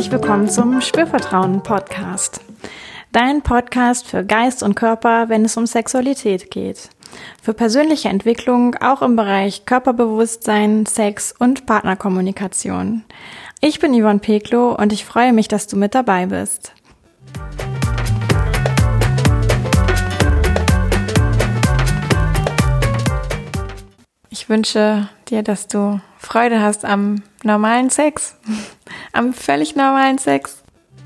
herzlich willkommen zum Spürvertrauen-Podcast. Dein Podcast für Geist und Körper, wenn es um Sexualität geht. Für persönliche Entwicklung auch im Bereich Körperbewusstsein, Sex und Partnerkommunikation. Ich bin Yvonne Peklo und ich freue mich, dass du mit dabei bist. Ich wünsche dir, dass du Freude hast am normalen Sex, am völlig normalen Sex.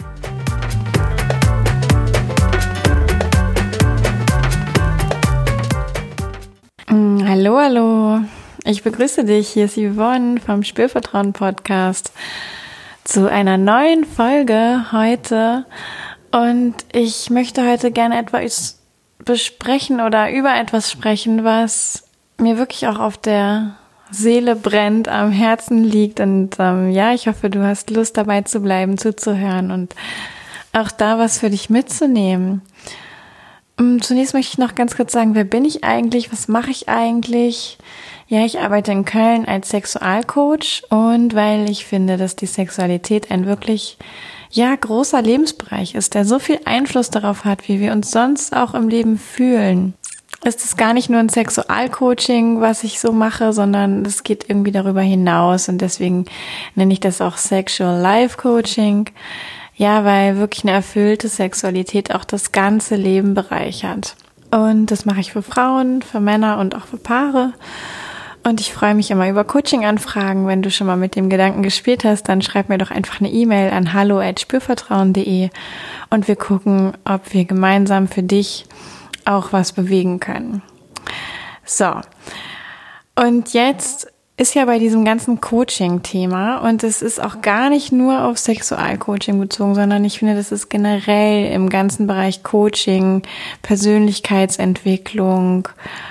Hallo. Ich begrüße dich. Hier ist Yvonne vom Spürvertrauen-Podcast zu einer neuen Folge heute. Und ich möchte heute gerne etwas besprechen oder über etwas sprechen, was mir wirklich auch auf der Seele brennt, am Herzen liegt. Und ich hoffe, du hast Lust dabei zu bleiben, zuzuhören und auch da was für dich mitzunehmen. Zunächst möchte ich noch ganz kurz sagen, wer bin ich eigentlich? Was mache ich eigentlich? Ja, ich arbeite in Köln als Sexualcoach und weil ich finde, dass die Sexualität ein wirklich großer Lebensbereich ist, der so viel Einfluss darauf hat, wie wir uns sonst auch im Leben fühlen. Ist es gar nicht nur ein Sexualcoaching, was ich so mache, sondern es geht irgendwie darüber hinaus und deswegen nenne ich das auch Sexual Life Coaching. Ja, weil wirklich eine erfüllte Sexualität auch das ganze Leben bereichert. Und das mache ich für Frauen, für Männer und auch für Paare. Und ich freue mich immer über Coaching-Anfragen. Wenn du schon mal mit dem Gedanken gespielt hast, dann schreib mir doch einfach eine E-Mail an hallo@spürvertrauen.de und wir gucken, ob wir gemeinsam für dich auch was bewegen können. So, und jetzt ist ja bei diesem ganzen Coaching-Thema und es ist auch gar nicht nur auf Sexualcoaching bezogen, sondern ich finde, das ist generell im ganzen Bereich Coaching, Persönlichkeitsentwicklung,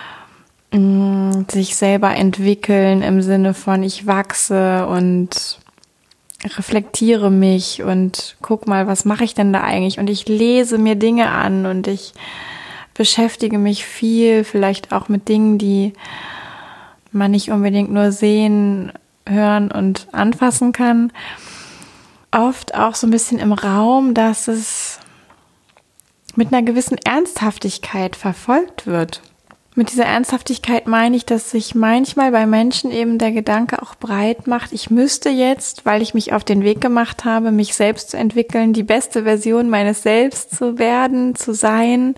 sich selber entwickeln im Sinne von ich wachse und reflektiere mich und guck mal, was mache ich denn da eigentlich? Und ich lese mir Dinge an und ich beschäftige mich viel, vielleicht auch mit Dingen, die man nicht unbedingt nur sehen, hören und anfassen kann. Oft auch so ein bisschen im Raum, dass es mit einer gewissen Ernsthaftigkeit verfolgt wird. Mit dieser Ernsthaftigkeit meine ich, dass sich manchmal bei Menschen eben der Gedanke auch breit macht, ich müsste jetzt, weil ich mich auf den Weg gemacht habe, mich selbst zu entwickeln, die beste Version meines Selbst zu werden, zu sein,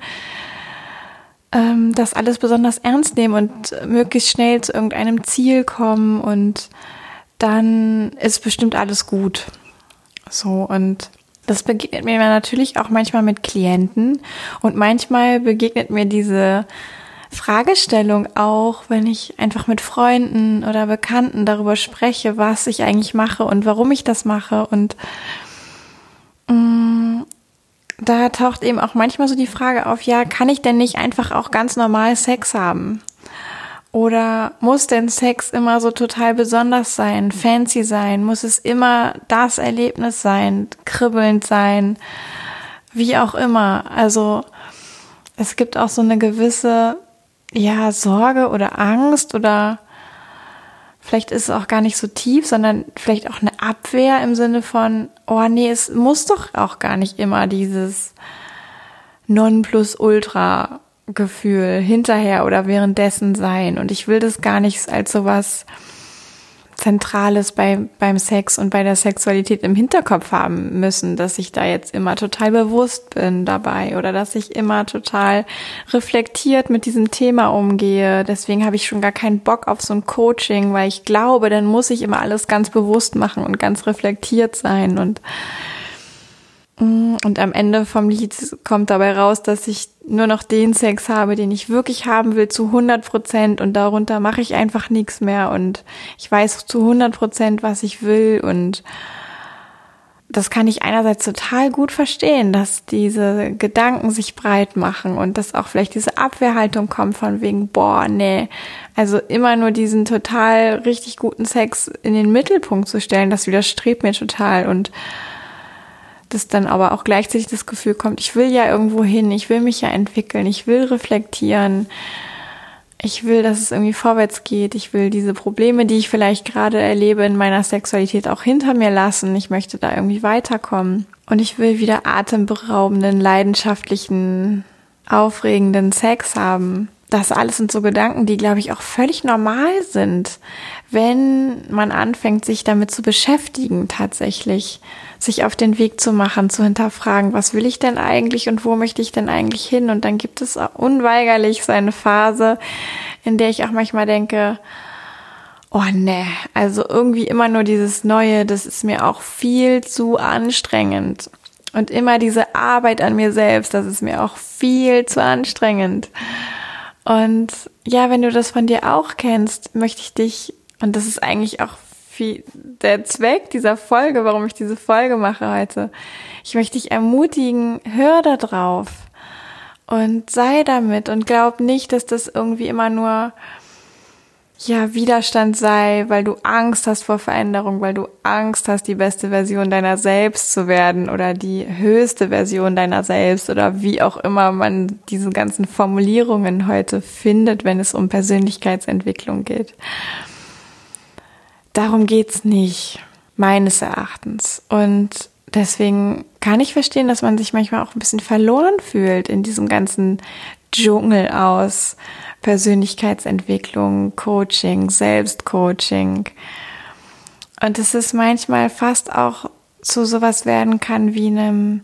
das alles besonders ernst nehmen und möglichst schnell zu irgendeinem Ziel kommen und dann ist bestimmt alles gut. So, und das begegnet mir natürlich auch manchmal mit Klienten und manchmal begegnet mir diese Fragestellung auch, wenn ich einfach mit Freunden oder Bekannten darüber spreche, was ich eigentlich mache und warum ich das mache und da taucht eben auch manchmal so die Frage auf, kann ich denn nicht einfach auch ganz normal Sex haben? Oder muss denn Sex immer so total besonders sein, fancy sein? Muss es immer das Erlebnis sein, kribbelnd sein, wie auch immer? Also es gibt auch so eine gewisse Sorge oder Angst oder vielleicht ist es auch gar nicht so tief, sondern vielleicht auch eine Abwehr im Sinne von, es muss doch auch gar nicht immer dieses Nonplusultra-Gefühl hinterher oder währenddessen sein. Und ich will das gar nicht als so was Zentrales beim Sex und bei der Sexualität im Hinterkopf haben müssen, dass ich da jetzt immer total bewusst bin dabei oder dass ich immer total reflektiert mit diesem Thema umgehe. Deswegen habe ich schon gar keinen Bock auf so ein Coaching, weil ich glaube, dann muss ich immer alles ganz bewusst machen und ganz reflektiert sein und am Ende vom Lied kommt dabei raus, dass ich nur noch den Sex habe, den ich wirklich haben will, zu 100% und darunter mache ich einfach nichts mehr und ich weiß zu 100%, was ich will und das kann ich einerseits total gut verstehen, dass diese Gedanken sich breit machen und dass auch vielleicht diese Abwehrhaltung kommt von wegen, also immer nur diesen total richtig guten Sex in den Mittelpunkt zu stellen, das widerstrebt mir total und dass dann aber auch gleichzeitig das Gefühl kommt, ich will ja irgendwo hin, ich will mich ja entwickeln, ich will reflektieren, Ich will, dass es irgendwie vorwärts geht. Ich will diese Probleme, die ich vielleicht gerade erlebe in meiner Sexualität, auch hinter mir lassen. Ich möchte da irgendwie weiterkommen. Und ich will wieder atemberaubenden, leidenschaftlichen, aufregenden Sex haben. Das alles sind so Gedanken, die, glaube ich, auch völlig normal sind, wenn man anfängt, sich damit zu beschäftigen, tatsächlich sich auf den Weg zu machen, zu hinterfragen, was will ich denn eigentlich und wo möchte ich denn eigentlich hin? Und dann gibt es unweigerlich so eine Phase, in der ich auch manchmal denke, oh ne, also irgendwie immer nur dieses Neue, das ist mir auch viel zu anstrengend. Und immer diese Arbeit an mir selbst, das ist mir auch viel zu anstrengend. Und ja, wenn du das von dir auch kennst, möchte ich dich, und das ist eigentlich auch der Zweck dieser Folge, warum ich diese Folge mache heute, ich möchte dich ermutigen, hör da drauf und sei damit und glaub nicht, dass das irgendwie immer nur Widerstand sei, weil du Angst hast vor Veränderung, weil du Angst hast, die beste Version deiner selbst zu werden oder die höchste Version deiner selbst oder wie auch immer man diese ganzen Formulierungen heute findet, wenn es um Persönlichkeitsentwicklung geht. Darum geht's nicht, meines Erachtens. Und deswegen kann ich verstehen, dass man sich manchmal auch ein bisschen verloren fühlt in diesem ganzen Dschungel aus Persönlichkeitsentwicklung, Coaching, Selbstcoaching. Und es ist manchmal fast auch zu sowas werden kann wie einem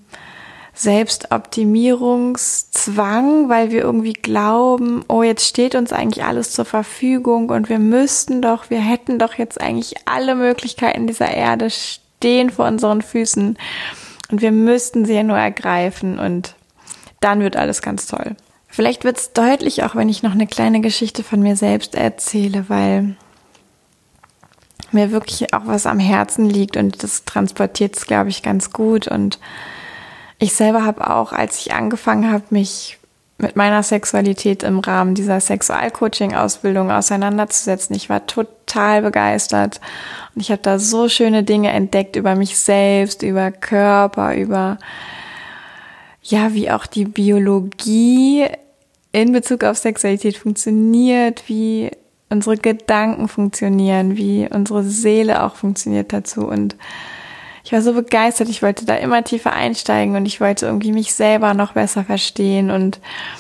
Selbstoptimierungszwang, weil wir irgendwie glauben, oh, jetzt steht uns eigentlich alles zur Verfügung und wir hätten doch jetzt eigentlich alle Möglichkeiten dieser Erde stehen vor unseren Füßen und wir müssten sie ja nur ergreifen und dann wird alles ganz toll. Vielleicht wird es deutlich, auch wenn ich noch eine kleine Geschichte von mir selbst erzähle, weil mir wirklich auch was am Herzen liegt und das transportiert es, glaube ich, ganz gut. Und ich selber habe auch, als ich angefangen habe, mich mit meiner Sexualität im Rahmen dieser Sexualcoaching-Ausbildung auseinanderzusetzen, ich war total begeistert und ich habe da so schöne Dinge entdeckt über mich selbst, über Körper, über wie auch die Biologie in Bezug auf Sexualität funktioniert, wie unsere Gedanken funktionieren, wie unsere Seele auch funktioniert dazu. Und ich war so begeistert, ich wollte da immer tiefer einsteigen und ich wollte irgendwie mich selber noch besser verstehen und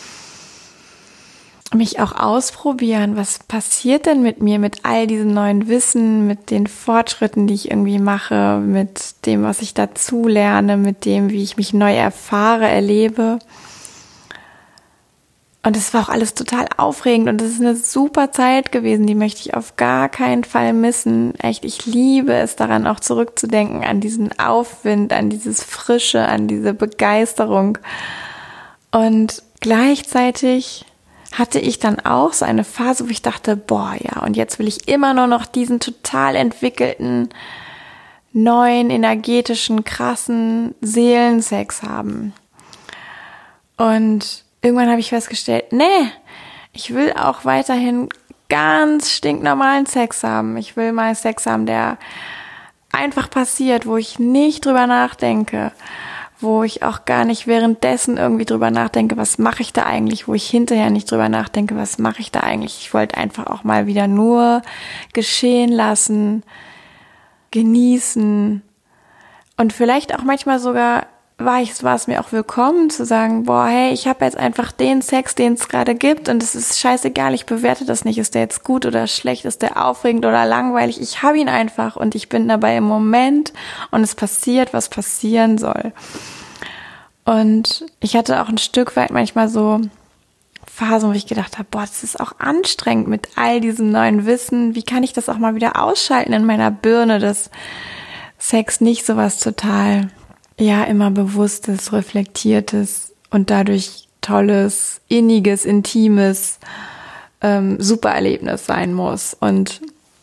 mich auch ausprobieren, was passiert denn mit mir, mit all diesem neuen Wissen, mit den Fortschritten, die ich irgendwie mache, mit dem, was ich dazu lerne, mit dem, wie ich mich neu erfahre, erlebe. Und es war auch alles total aufregend und es ist eine super Zeit gewesen, die möchte ich auf gar keinen Fall missen. Echt, ich liebe es daran auch zurückzudenken, an diesen Aufwind, an dieses Frische, an diese Begeisterung. Und gleichzeitig hatte ich dann auch so eine Phase, wo ich dachte, und jetzt will ich immer nur noch diesen total entwickelten, neuen, energetischen, krassen Seelensex haben. Und irgendwann habe ich festgestellt, ich will auch weiterhin ganz stinknormalen Sex haben. Ich will mal Sex haben, der einfach passiert, wo ich nicht drüber nachdenke, wo ich auch gar nicht währenddessen irgendwie drüber nachdenke, was mache ich da eigentlich, wo ich hinterher nicht drüber nachdenke, was mache ich da eigentlich. Ich wollte einfach auch mal wieder nur geschehen lassen, genießen und vielleicht auch manchmal sogar war es mir auch willkommen zu sagen, ich habe jetzt einfach den Sex, den es gerade gibt und es ist scheißegal, ich bewerte das nicht, ist der jetzt gut oder schlecht, ist der aufregend oder langweilig, ich habe ihn einfach und ich bin dabei im Moment und es passiert, was passieren soll. Und ich hatte auch ein Stück weit manchmal so Phasen, wo ich gedacht habe, das ist auch anstrengend mit all diesem neuen Wissen, wie kann ich das auch mal wieder ausschalten in meiner Birne, dass Sex nicht sowas total immer bewusstes, reflektiertes und dadurch tolles, inniges, intimes Supererlebnis sein muss. Und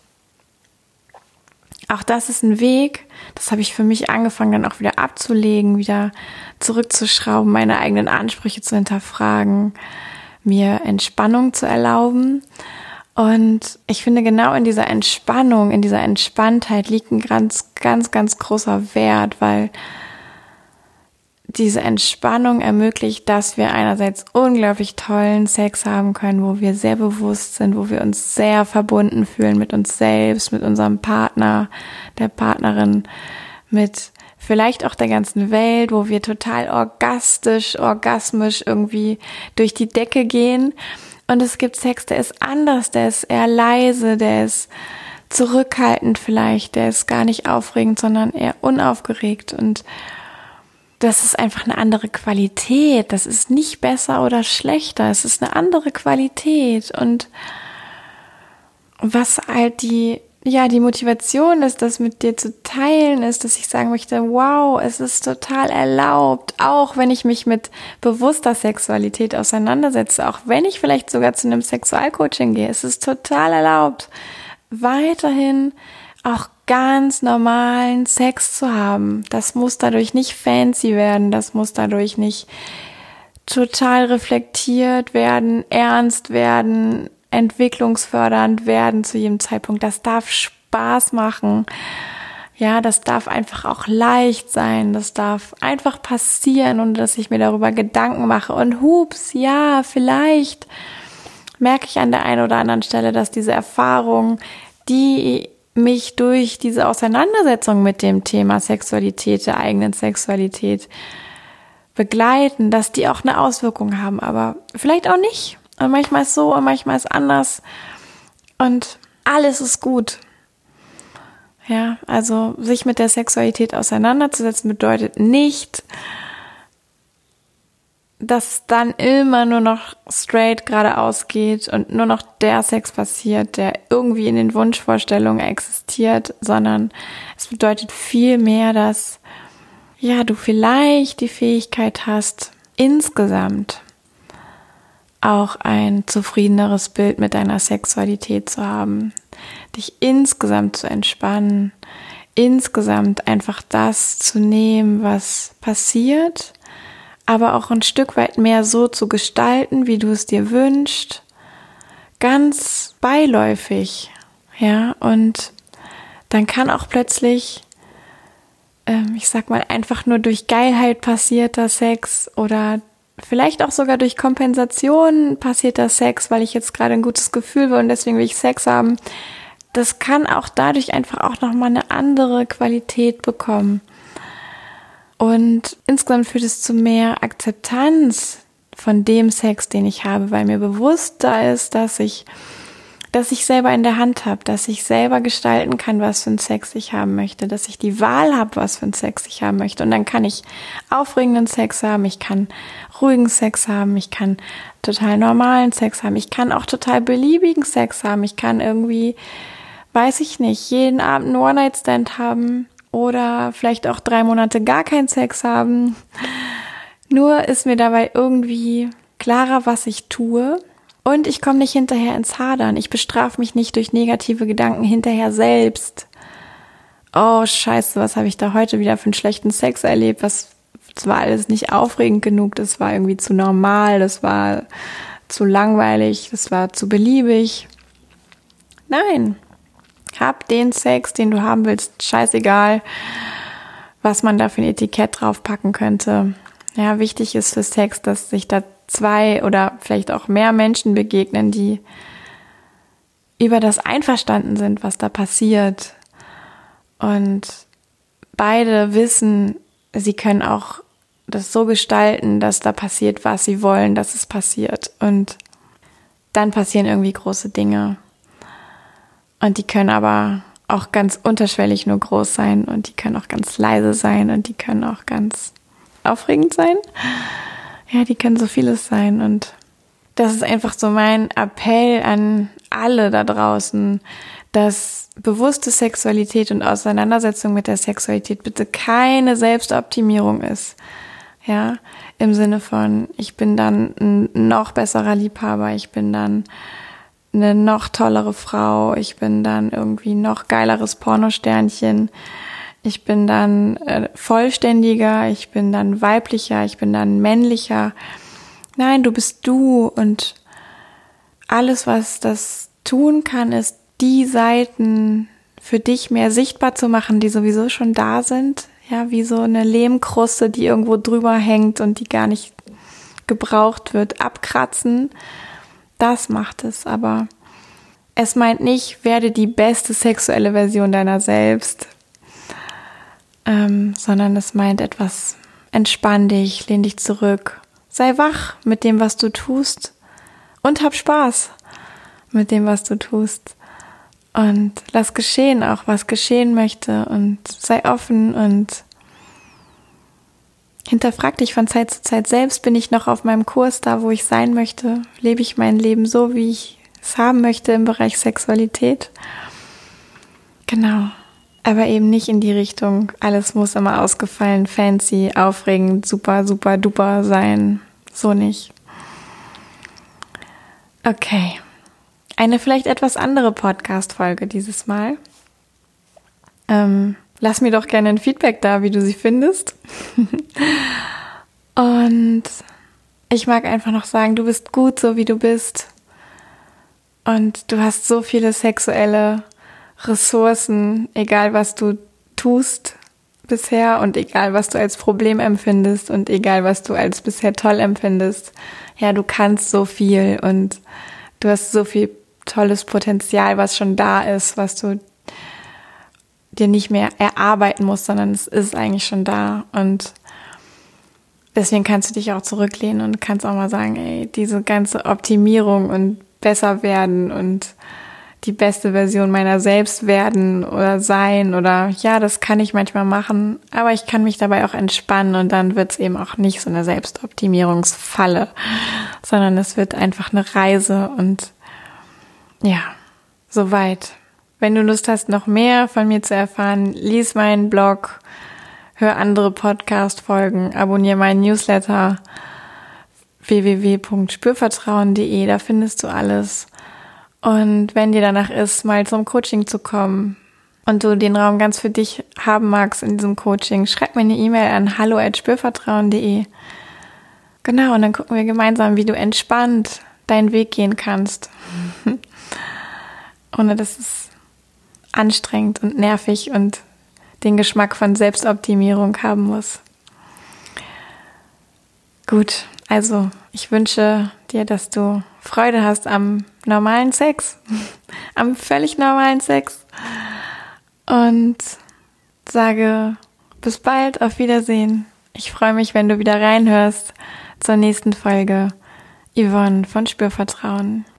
auch das ist ein Weg, das habe ich für mich angefangen, dann auch wieder abzulegen, wieder zurückzuschrauben, meine eigenen Ansprüche zu hinterfragen, mir Entspannung zu erlauben. Und ich finde, genau in dieser Entspannung, in dieser Entspanntheit liegt ein ganz, ganz, ganz großer Wert, weil diese Entspannung ermöglicht, dass wir einerseits unglaublich tollen Sex haben können, wo wir sehr bewusst sind, wo wir uns sehr verbunden fühlen mit uns selbst, mit unserem Partner, der Partnerin, mit vielleicht auch der ganzen Welt, wo wir total orgasmisch irgendwie durch die Decke gehen. Und es gibt Sex, der ist anders, der ist eher leise, der ist zurückhaltend vielleicht, der ist gar nicht aufregend, sondern eher unaufgeregt. Und das ist einfach eine andere Qualität. Das ist nicht besser oder schlechter. Es ist eine andere Qualität. Und was halt die Motivation ist, das mit dir zu teilen, ist, dass ich sagen möchte, wow, es ist total erlaubt, auch wenn ich mich mit bewusster Sexualität auseinandersetze, auch wenn ich vielleicht sogar zu einem Sexualcoaching gehe, es ist total erlaubt, weiterhin auch ganz normalen Sex zu haben. Das muss dadurch nicht fancy werden, das muss dadurch nicht total reflektiert werden, ernst werden, entwicklungsfördernd werden zu jedem Zeitpunkt. Das darf Spaß machen. Ja, das darf einfach auch leicht sein. Das darf einfach passieren, ohne dass ich mir darüber Gedanken mache. Und hups, ja, vielleicht merke ich an der einen oder anderen Stelle, dass diese Erfahrung, die mich durch diese Auseinandersetzung mit dem Thema Sexualität, der eigenen Sexualität begleiten, dass die auch eine Auswirkung haben, aber vielleicht auch nicht. Und manchmal ist so und manchmal ist anders und alles ist gut. Ja, also sich mit der Sexualität auseinanderzusetzen bedeutet nicht, dass dann immer nur noch straight geradeaus geht und nur noch der Sex passiert, der irgendwie in den Wunschvorstellungen existiert, sondern es bedeutet viel mehr, dass du vielleicht die Fähigkeit hast, insgesamt auch ein zufriedeneres Bild mit deiner Sexualität zu haben, dich insgesamt zu entspannen, insgesamt einfach das zu nehmen, was passiert, aber auch ein Stück weit mehr so zu gestalten, wie du es dir wünschst, ganz beiläufig, ja, und dann kann auch plötzlich, einfach nur durch Geilheit passierter Sex oder vielleicht auch sogar durch Kompensation passierter Sex, weil ich jetzt gerade ein gutes Gefühl will und deswegen will ich Sex haben, das kann auch dadurch einfach auch nochmal eine andere Qualität bekommen. Und insgesamt führt es zu mehr Akzeptanz von dem Sex, den ich habe, weil mir bewusster ist, dass ich selber in der Hand habe, dass ich selber gestalten kann, was für einen Sex ich haben möchte, dass ich die Wahl habe, was für einen Sex ich haben möchte. Und dann kann ich aufregenden Sex haben, ich kann ruhigen Sex haben, ich kann total normalen Sex haben, ich kann auch total beliebigen Sex haben, ich kann irgendwie, weiß ich nicht, jeden Abend einen One-Night-Stand haben oder vielleicht auch 3 Monate gar keinen Sex haben. Nur ist mir dabei irgendwie klarer, was ich tue. Und ich komme nicht hinterher ins Hadern. Ich bestrafe mich nicht durch negative Gedanken hinterher selbst. Oh, scheiße, was habe ich da heute wieder für einen schlechten Sex erlebt? Das war alles nicht aufregend genug. Das war irgendwie zu normal. Das war zu langweilig. Das war zu beliebig. Nein. Hab den Sex, den du haben willst. Scheißegal, was man da für ein Etikett draufpacken könnte. Ja, wichtig ist für Sex, dass sich da 2 oder vielleicht auch mehr Menschen begegnen, die über das einverstanden sind, was da passiert. Und beide wissen, sie können auch das so gestalten, dass da passiert, was sie wollen, dass es passiert. Und dann passieren irgendwie große Dinge. Und die können aber auch ganz unterschwellig nur groß sein und die können auch ganz leise sein und die können auch ganz aufregend sein. Ja, die können so vieles sein und das ist einfach so mein Appell an alle da draußen, dass bewusste Sexualität und Auseinandersetzung mit der Sexualität bitte keine Selbstoptimierung ist. Ja, im Sinne von, ich bin dann ein noch besserer Liebhaber, ich bin dann eine noch tollere Frau, ich bin dann irgendwie noch geileres Pornosternchen, ich bin dann vollständiger, ich bin dann weiblicher, ich bin dann männlicher. Nein, du bist du und alles, was das tun kann, ist die Seiten für dich mehr sichtbar zu machen, die sowieso schon da sind. ja, wie so eine Lehmkruste, die irgendwo drüber hängt und die gar nicht gebraucht wird, abkratzen. Das macht es, aber es meint nicht, werde die beste sexuelle Version deiner selbst, sondern es meint etwas, entspann dich, lehn dich zurück, sei wach mit dem, was du tust und hab Spaß mit dem, was du tust und lass geschehen auch, was geschehen möchte und sei offen und hinterfrag dich von Zeit zu Zeit selbst, bin ich noch auf meinem Kurs da, wo ich sein möchte, lebe ich mein Leben so, wie ich es haben möchte im Bereich Sexualität. Genau. Aber eben nicht in die Richtung, alles muss immer ausgefallen, fancy, aufregend, super, super, duper sein. So nicht. Okay. Eine vielleicht etwas andere Podcast-Folge dieses Mal. Lass mir doch gerne ein Feedback da, wie du sie findest. Und ich mag einfach noch sagen, du bist gut, so wie du bist. Und du hast so viele sexuelle Ressourcen, egal was du tust bisher und egal was du als Problem empfindest und egal was du als bisher toll empfindest. Ja, du kannst so viel und du hast so viel tolles Potenzial, was schon da ist, was du dir nicht mehr erarbeiten musst, sondern es ist eigentlich schon da und deswegen kannst du dich auch zurücklehnen und kannst auch mal sagen, ey, diese ganze Optimierung und besser werden und die beste Version meiner selbst werden oder sein oder ja, das kann ich manchmal machen, aber ich kann mich dabei auch entspannen und dann wird es eben auch nicht so eine Selbstoptimierungsfalle, sondern es wird einfach eine Reise und ja, soweit. Wenn du Lust hast, noch mehr von mir zu erfahren, lies meinen Blog, hör andere Podcast-Folgen, abonniere meinen Newsletter www.spürvertrauen.de, da findest du alles. Und wenn dir danach ist, mal zum Coaching zu kommen und du den Raum ganz für dich haben magst in diesem Coaching, schreib mir eine E-Mail an hallo@spürvertrauen.de. Genau, und dann gucken wir gemeinsam, wie du entspannt deinen Weg gehen kannst. Ohne dass es anstrengend und nervig und den Geschmack von Selbstoptimierung haben muss. Gut, also ich wünsche dir, dass du Freude hast am normalen Sex, am völlig normalen Sex und sage bis bald, auf Wiedersehen. Ich freue mich, wenn du wieder reinhörst zur nächsten Folge. Yvonne von Spürvertrauen.